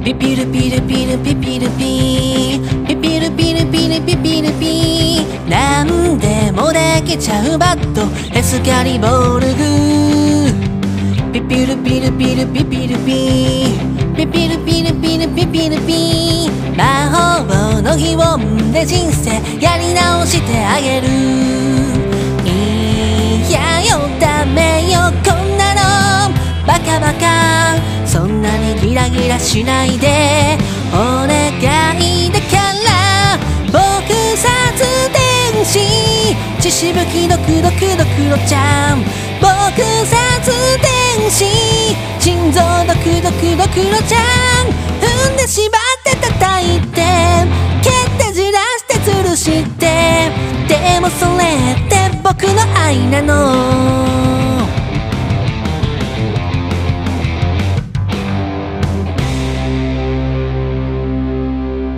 ピピルピルピルピピルピピピルピルピルピピルピなんでもできちゃうバットエスカリボルグピピルピルピルピピルピピピルピルピルピピルピ魔法の擬音で人生やり直してあげるいやよダメよこんなのバカバカそんなにギラギラしないでお願いだから撲殺天使血しぶきドクドクドクロちゃん撲殺天使心臓ドクドクドクロちゃん踏んで縛って叩いて蹴ってじらして吊るしてでもそれって僕の愛なの